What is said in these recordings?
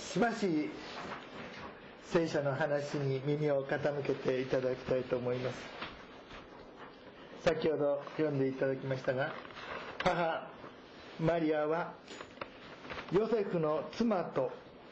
しばし聖書の話に耳を傾けていただきたいと思います。先ほど読んでいただきましたが、母マリアはヨセフの妻と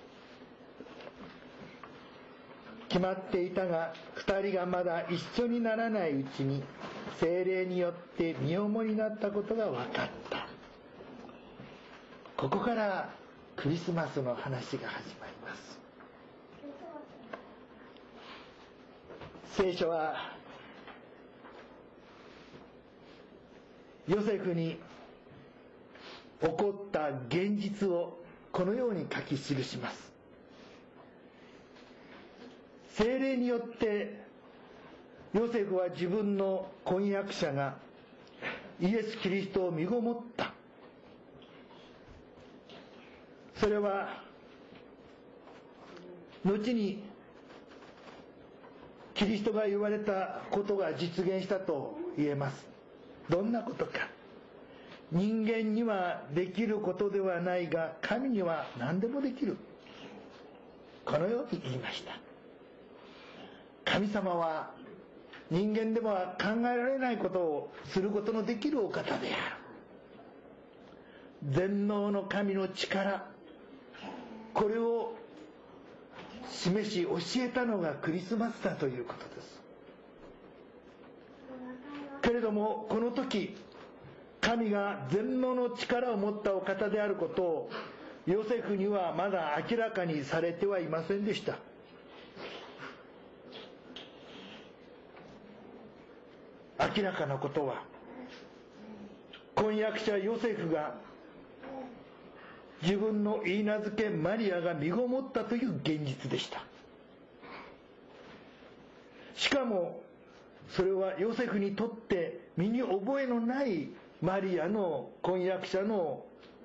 決まっていたが、二人がまだ一緒にならないうちに聖霊によって身重になったことが分かった。ここからクリスマスの話が始まります。聖書はヨセフに起こった現実をこのように書き記します。聖霊によってヨセフは自分の婚約者がイエス・キリストを身ごもった。それは後にキリストが言われたことが実現したと言えます。どんなことか。人間にはできることではないが、神には何でもできる。このように言いました。神様は人間では考えられないことをすることのできるお方である。全能の神の力、これを示し教えたのがクリスマスだということです。けれどもこの時、神が全能の力を持ったお方であることをヨセフにはまだ明らかにされてはいませんでした。明らかなことは、婚約者ヨセフが自分の許嫁マリアが身ごもったという現実でした。しかもそれはヨセフにとって身に覚えのないマリアの婚約者の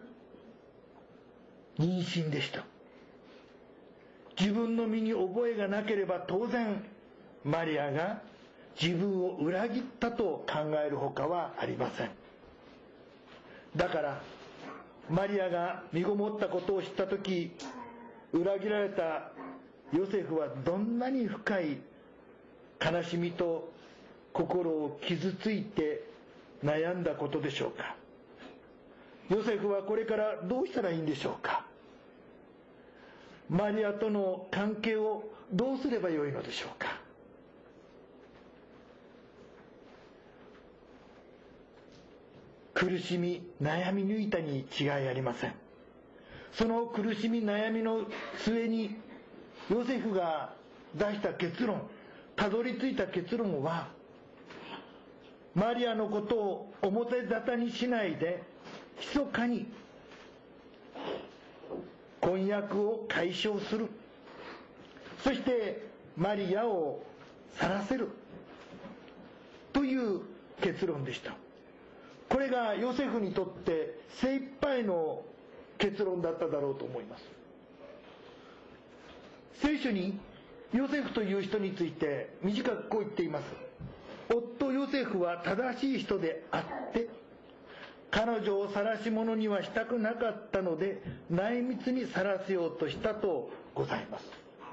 妊娠でした。自分の身に覚えがなければ当然マリアが自分を裏切ったと考えるほかはありません。だからマリアが身ごもったことを知ったとき、裏切られたヨセフはどんなに深い悲しみと心を傷ついて悩んだことでしょうか。ヨセフはこれからどうしたらいいんでしょうか。マリアとの関係をどうすればよいのでしょうか。苦しみ悩み抜いたに違いありません。その苦しみ悩みの末にヨセフが出した結論、たどり着いた結論は、マリアのことを表沙汰にしないで密かに婚約を解消する、そしてマリアを去らせるという結論でした。これがヨセフにとって精一杯の結論だっただろうと思います。聖書にヨセフという人について短くこう言っています。夫ヨセフは正しい人であって彼女を晒し者にはしたくなかったので内密に晒せようとしたとございます。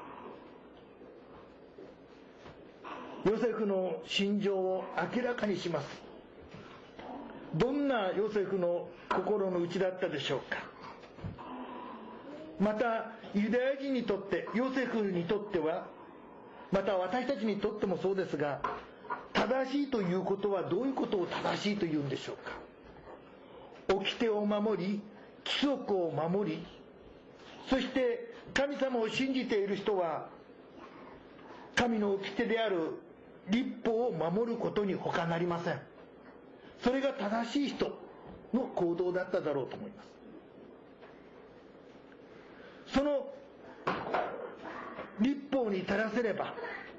ヨセフの心情を明らかにします。どんなヨセフの心の内だったでしょうか。またユダヤ人にとって、ヨセフにとっては、また私たちにとってもそうですが、正しいということはどういうことを正しいというんでしょうか。掟を守り、規則を守り、そして神様を信じている人は神の掟である律法を守ることに他なりません。それが正しい人の行動だっただろうと思います。その律法に照らせれば、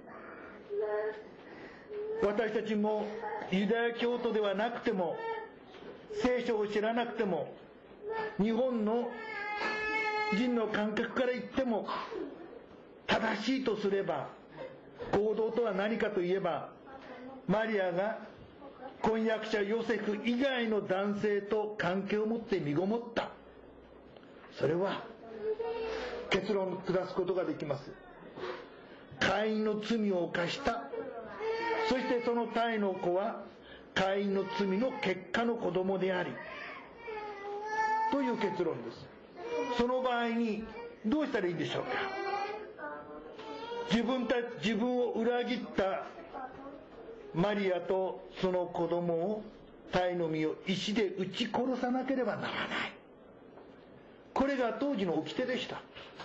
私たちもユダヤ教徒ではなくても、聖書を知らなくても、日本の人の感覚から言っても正しいとすれば、行動とは何かといえば、マリアが婚約者ヨセフ以外の男性と関係を持って身ごもった。それは結論下すことができます。カインの罪を犯した、そしてその胎の子はカインの罪の結果の子供でありという結論です。その場合にどうしたらいいんでしょうか。自分を裏切ったマリアとその子供を、胎の身を石で撃ち殺さなければならない。これが当時の掟でした。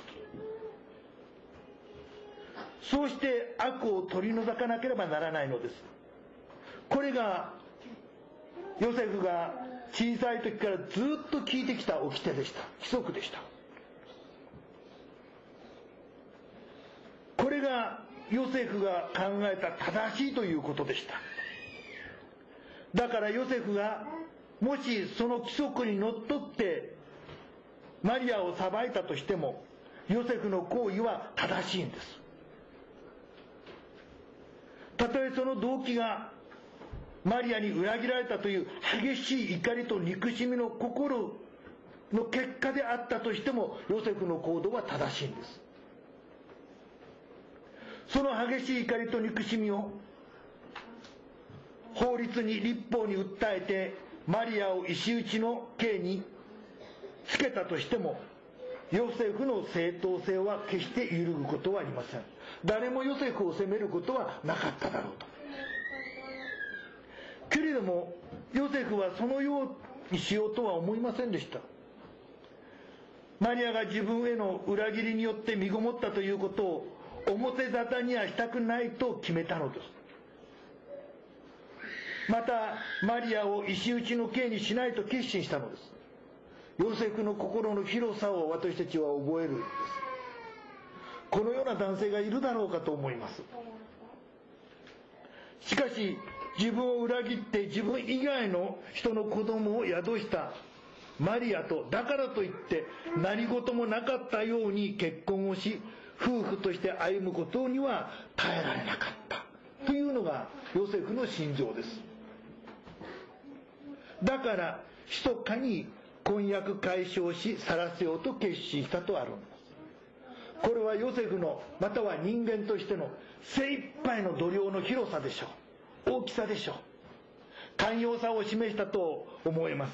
そうして悪を取り除かなければならないのです。これがヨセフが小さい時からずっと聞いてきた掟でした。規則でした。これがヨセフが考えた正しいということでした。だからヨセフがもしその規則にのっとってマリアを裁いたとしても、ヨセフの行為は正しいんです。たとえその動機がマリアに裏切られたという激しい怒りと憎しみの心の結果であったとしても、ヨセフの行動は正しいんです。その激しい怒りと憎しみを法律に、律法に訴えてマリアを石打ちの刑につけたとしても、ヨセフの正当性は決して揺るぐことはありません。誰もヨセフを責めることはなかっただろうと。けれどもヨセフはそのようにしようとは思いませんでした。マリアが自分への裏切りによって身ごもったということを表沙汰にはしたくないと決めたのです。またマリアを石打ちの刑にしないと決心したのです。ヨセフの心の広さを私たちは覚えるんです。このような男性がいるだろうかと思います。しかし自分を裏切って自分以外の人の子供を宿したマリアと、だからといって何事もなかったように結婚をし、夫婦として歩むことには耐えられなかったというのがヨセフの心情です。だから密かに婚約解消し去らせようと決心したとあるんです。これはヨセフの、または人間としての精一杯の度量の広さでしょう。大きさでしょう。寛容さを示したと思います。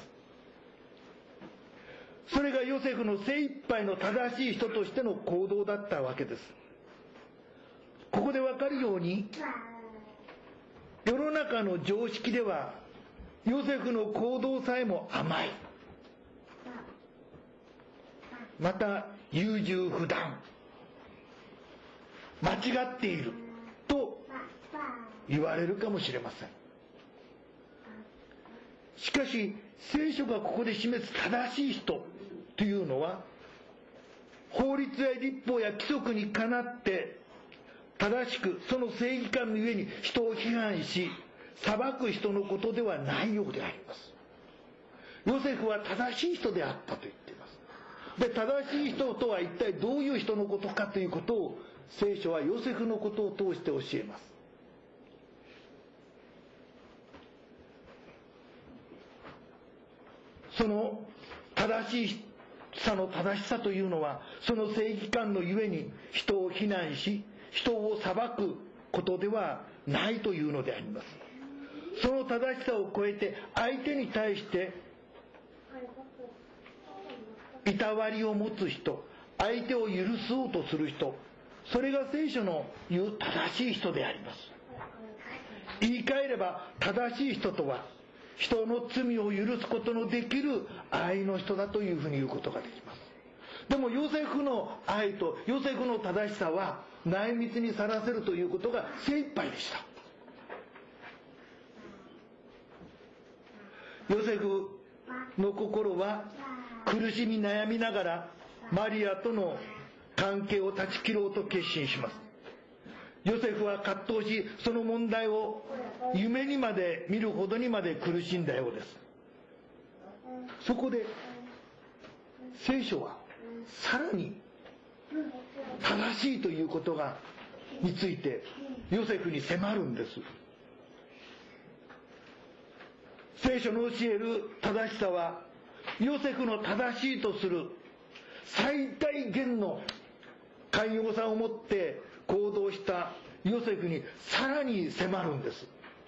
それがヨセフの精一杯の正しい人としての行動だったわけです。ここでわかるように、世の中の常識ではヨセフの行動さえも甘い、また優柔不断、間違っていると言われるかもしれません。しかし聖書がここで示す正しい人というのは、法律や律法や規則にかなって正しくその正義感のゆえに人を批判し裁く人のことではないようであります。ヨセフは正しい人であったと言っています。で、正しい人とは一体どういう人のことかということを聖書はヨセフのことを通して教えます。その正しさの正しさというのは、その正義感のゆえに人を非難し人を裁くことではないというのであります。その正しさを超えて相手に対していたわりを持つ人、相手を許そうとする人、それが聖書の言う正しい人であります。言い換えれば正しい人とは、人の罪を許すことのできる愛の人だというふうに言うことができます。でもヨセフの愛とヨセフの正しさは内密にさらせるということが精一杯でした。ヨセフの心は苦しみ悩みながらマリアとの関係を断ち切ろうと決心します。ヨセフは葛藤し、その問題を夢にまで見るほどにまで苦しんだようです。そこで聖書はさらに正しいということについてヨセフに迫るんです。聖書の教える正しさは、ヨセフの正しいとする最大限の寛容さを持って行動したヨセフにさらに迫るんです。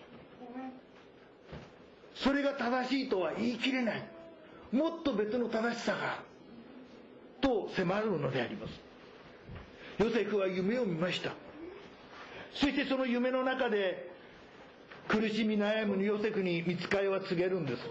それが正しいとは言い切れない、もっと別の正しさがと迫るのであります。ヨセフは夢を見ました。そしてその夢の中で苦しみ悩むヨセフに御使いは告げるんです。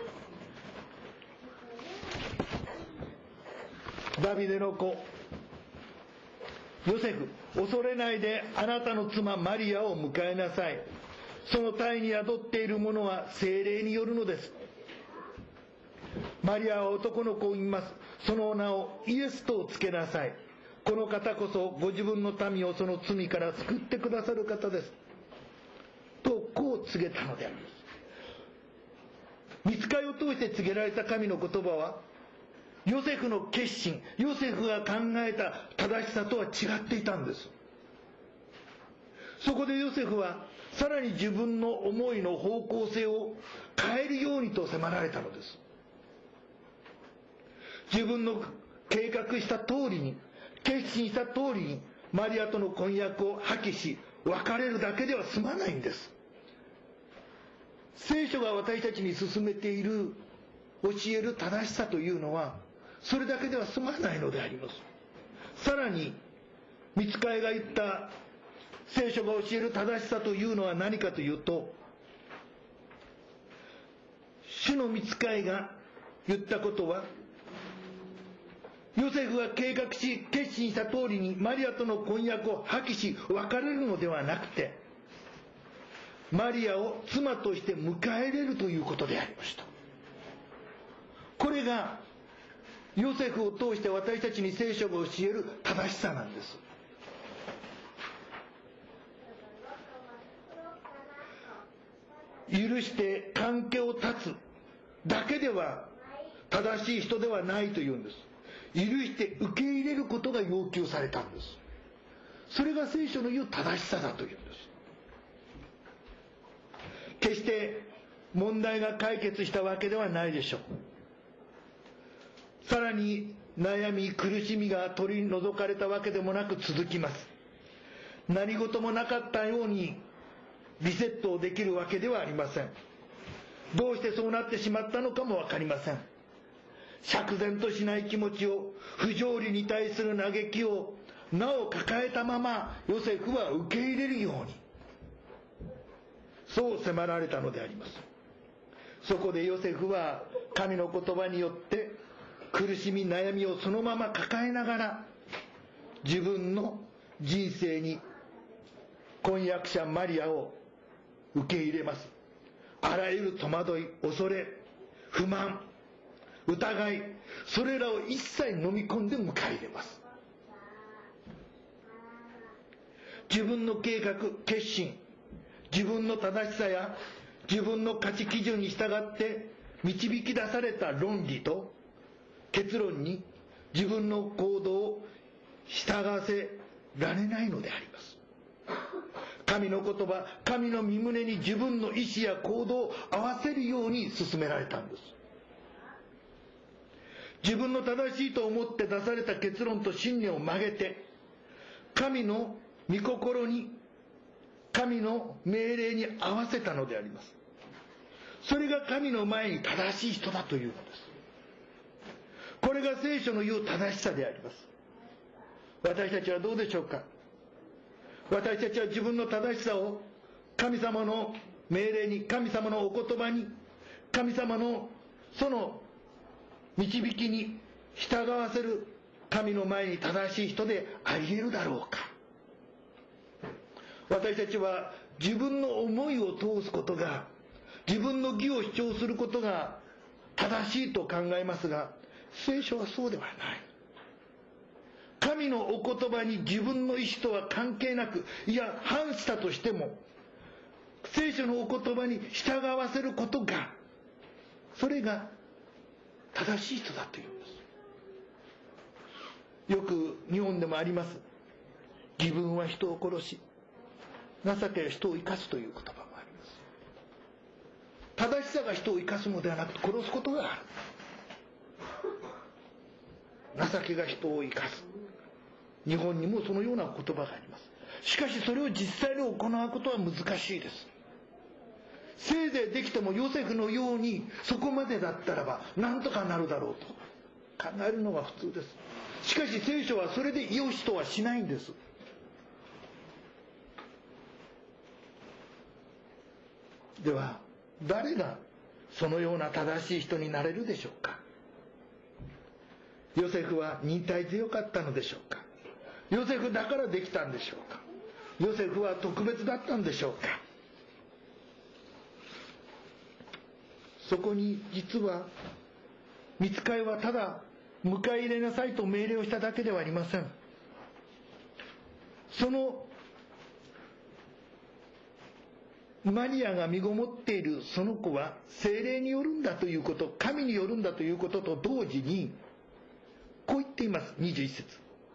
ダビデの子ヨセフ、恐れないであなたの妻マリアを迎えなさい。その胎に宿っているものは聖霊によるのです。マリアは男の子を産みます。その名をイエスとつけなさい。この方こそご自分の民をその罪から救ってくださる方です。とこう告げたのであります。御使いを通して告げられた神の言葉は、ヨセフの決心、ヨセフが考えた正しさとは違っていたんです。そこでヨセフはさらに自分の思いの方向性を変えるようにと迫られたのです。自分の計画した通りに、決心した通りにマリアとの婚約を破棄し別れるだけでは済まないんです。聖書が私たちに勧めている教える正しさというのはそれだけでは済まないのであります。さらに御使いが言った聖書が教える正しさというのは何かというと、主の御使いが言ったことは、ヨセフが計画し決心した通りにマリアとの婚約を破棄し別れるのではなくて、マリアを妻として迎え入れるということでありました。これがヨセフを通して私たちに聖書が教える正しさなんです。許して関係を断つだけでは正しい人ではないというんです。許して受け入れることが要求されたんです。それが聖書の言う正しさだというんです。決して問題が解決したわけではないでしょう。さらに悩み苦しみが取り除かれたわけでもなく続きます。何事もなかったようにリセットできるわけではありません。どうしてそうなってしまったのかもわかりません。釈然としない気持ちを、不条理に対する嘆きをなお抱えたままヨセフは受け入れるように、そう迫られたのであります。そこでヨセフは神の言葉によって苦しみ悩みをそのまま抱えながら自分の人生に婚約者マリアを受け入れます。あらゆる戸惑い、恐れ、不満、疑い、それらを一切飲み込んで迎え入れます。自分の計画、決心、自分の正しさや自分の価値基準に従って導き出された論理と結論に自分の行動を従わせられないのであります。神の言葉、神の御胸に自分の意思や行動を合わせるように進められたんです。自分の正しいと思って出された結論と信念を曲げて、神の御心に、神の命令に合わせたのであります。それが神の前に正しい人だというのです。これが聖書の言う正しさであります。私たちはどうでしょうか。私たちは自分の正しさを神様の命令に、神様のお言葉に、神様のその導きに従わせる神の前に正しい人であり得るだろうか。私たちは自分の思いを通すことが、自分の義を主張することが正しいと考えますが、聖書はそうではない。神のお言葉に自分の意思とは関係なく、いや反したとしても、聖書のお言葉に従わせることが、それが正しい人だというんです。よく日本でもあります。自分は人を殺し、情けは人を生かすという言葉もあります。正しさが人を生かすのではなく殺すことがある。情けが人を生かす。 日本にもそのような言葉があります。しかしそれを実際に行うことは難しいです。せいぜいできてもヨセフのようにそこまでだったらばなんとかなるだろうと考えるのが普通です。しかし聖書はそれでよしとはしないんです。では誰がそのような正しい人になれるでしょうか。ヨセフは忍耐強かったのでしょうか。ヨセフだからできたんでしょうか。ヨセフは特別だったんでしょうか。そこに実は御使いはただ迎え入れなさいと命令をしただけではありません。そのマリアが身ごもっているその子は聖霊によるんだということ、神によるんだということと同時にこう言っています。21節、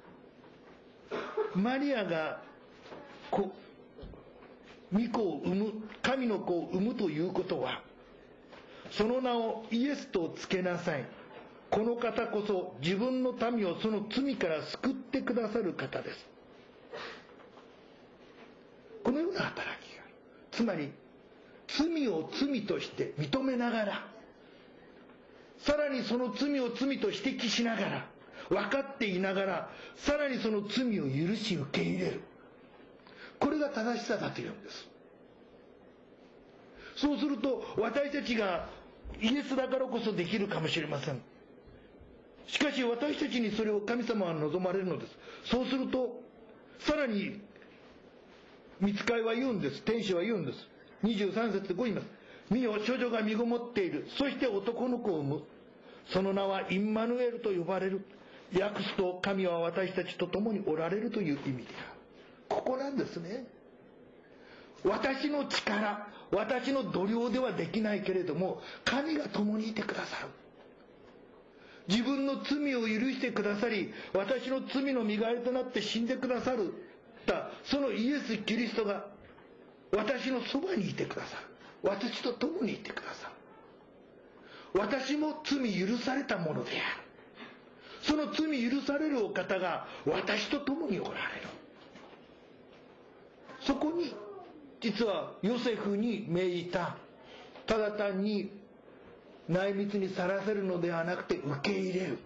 マリアが御子を産む、神の子を産むということは、その名をイエスとつけなさい、この方こそ自分の民をその罪から救ってくださる方です。このような働きがある。つまり罪を罪として認めながら、さらにその罪を罪と指摘しながら、分かっていながらさらにその罪を許し受け入れる、これが正しさだというんです。そうすると私たちがイエスだからこそできるかもしれません。しかし私たちにそれを神様は望まれるのです。そうするとさらに御使いは言うんです。天使は言うんです。23節でこう言います。見よ、処女が身ごもっている。そして男の子を産む。その名はインマヌエルと呼ばれる。訳すと神は私たちと共におられるという意味である。ここなんですね。私の力、私の度量ではできないけれども神が共にいてくださる。自分の罪を許してくださり、私の罪の身代わりとなって死んでくださるそのイエス・キリストが私のそばにいてくださる。私と共にいてくださる。私も罪許されたものである。その罪許されるお方が私と共におられる。そこに実はヨセフに命じた、ただ単に内密にさらせるのではなくて受け入れる、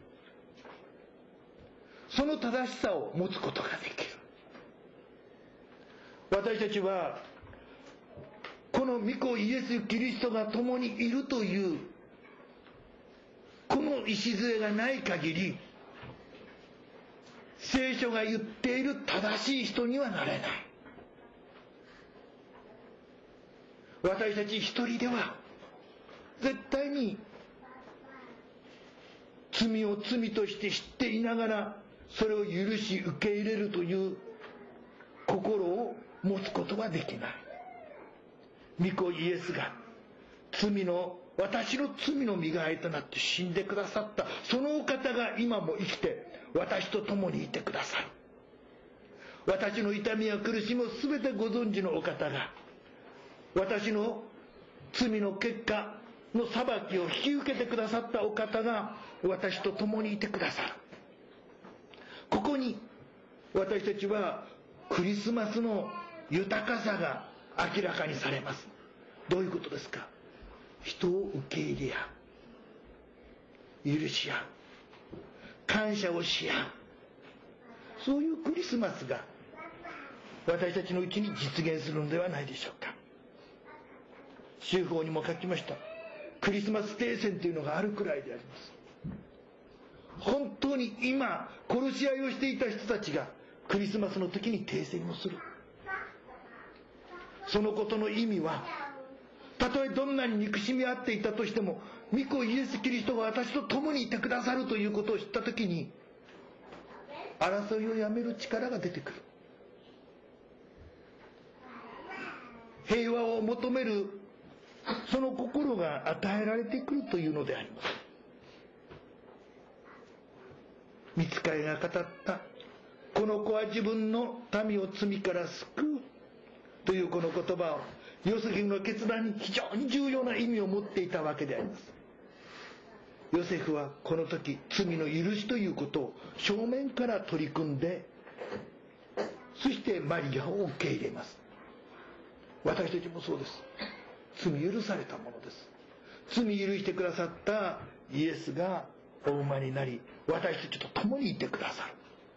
その正しさを持つことができる。私たちはこの御子イエス・キリストが共にいるというこの礎がない限り、聖書が言っている正しい人にはなれない。私たち一人では絶対に罪を罪として知っていながらそれを許し受け入れるという心を持つことはできない。御子イエスが私の罪の身代わりとなって死んでくださったそのお方が今も生きて私と共にいてくださる。私の痛みや苦しみを全てご存知のお方が、私の罪の結果の裁きを引き受けてくださったお方が私と共にいてくださる。ここに私たちはクリスマスの豊かさが明らかにされます。どういうことですか。人を受け入れ合う、許し合う、感謝をし合う、そういうクリスマスが私たちのうちに実現するのではないでしょうか。修法にも書きました。クリスマス停戦というのがあるくらいであります。本当に今殺し合いをしていた人たちがクリスマスの時に停戦をする。そのことの意味は、たとえどんなに憎しみ合っていたとしても、御子イエス・キリストが私と共にいてくださるということを知った時に、争いをやめる力が出てくる。平和を求めるその心が与えられてくるというのであります。御使いが語ったこの子は自分の民を罪から救うというこの言葉を、ヨセフの決断に非常に重要な意味を持っていたわけであります。ヨセフはこの時罪の許しということを正面から取り組んでそしてマリアを受け入れます。私たちもそうです。罪許されたものです。罪許してくださったイエスがお生まれになり、私たちと共にいてくださる。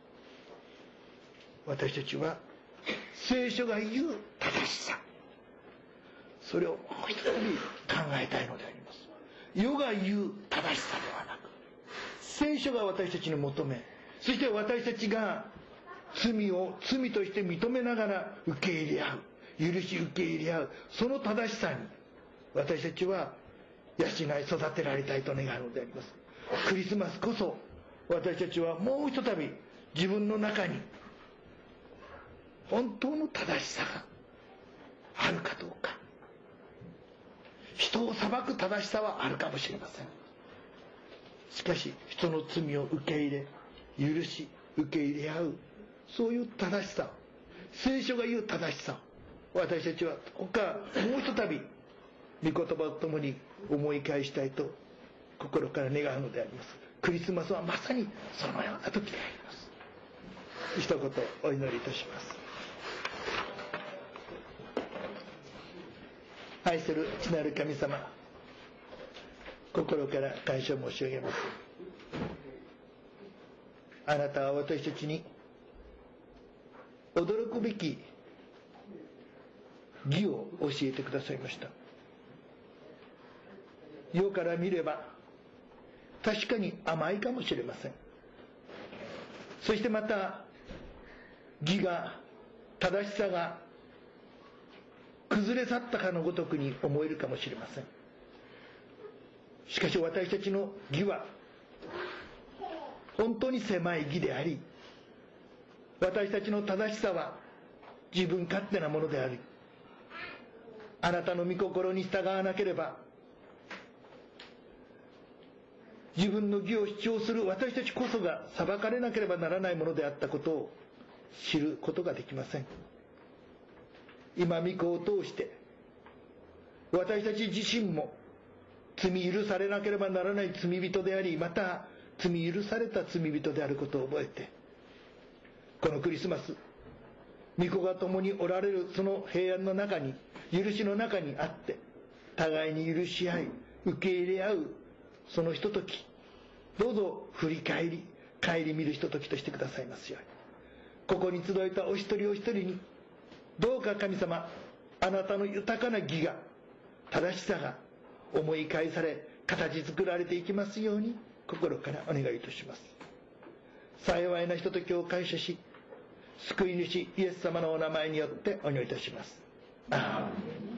私たちは聖書が言う正しさ、それをもう一度考えたいのであります。世が言う正しさではなく、聖書が私たちに求め、そして私たちが罪を罪として認めながら受け入れ合う、許し受け入れ合う、その正しさに私たちは養い育てられたいと願うのであります。クリスマスこそ私たちはもうひとたび自分の中に本当の正しさがあるかどうか。人を裁く正しさはあるかもしれません。しかし人の罪を受け入れ、許し受け入れ合う、そういう正しさ、聖書が言う正しさ、私たちはもうひとたび御言葉とともに思い返したいと心から願うのであります。クリスマスはまさにそのような時であります。一言お祈りいたします。愛する父なる神様、心から感謝申し上げます。あなたは私たちに驚くべき義を教えてくださいました。世から見れば確かに甘いかもしれません。そしてまた義が、正しさが崩れ去ったかのごとくに思えるかもしれません。しかし私たちの義は本当に狭い義であり、私たちの正しさは自分勝手なものであり、あなたの御心に従わなければ自分の義を主張する私たちこそが裁かれなければならないものであったことを知ることができません。今御子を通して私たち自身も罪許されなければならない罪人であり、また罪許された罪人であることを覚えて、このクリスマス、御子が共におられるその平安の中に、許しの中にあって、互いに許し合い受け入れ合うそのひととき、どうぞ振り返り顧みるひとときとしてくださいますように。ここに集えたお一人お一人に、どうか神様、あなたの豊かな義が、正しさが思い返され形作られていきますように心からお願いいたします。幸いなひとときを感謝し、救い主イエス様のお名前によってお祈りいたします。アーメン。